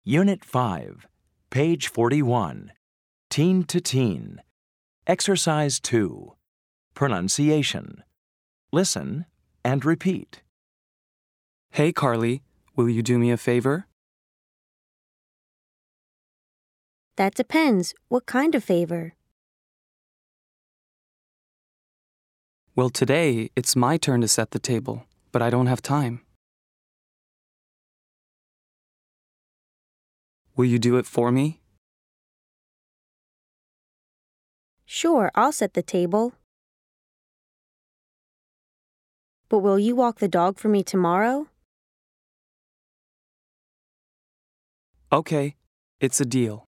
Unit 5, page 41. Teen to Teen. Exercise 2. Pronunciation. Listen and repeat. Hey, Carly, will you do me a favor? That depends. What kind of favor? Well, today it's my turn to set the table, but I don't have time. Will you do it for me? Sure, I'll set the table. But will you walk the dog for me tomorrow? Okay, it's a deal.